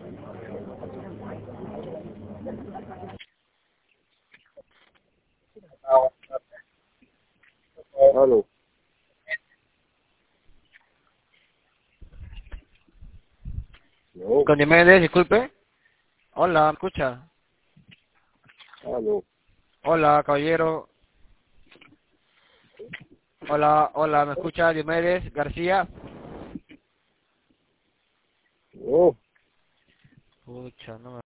Aló. No. Con Diomedes, disculpe. Hola, ¿me escucha? Aló. Hola, caballero. Hola, hola, ¿me escucha Diomedes García?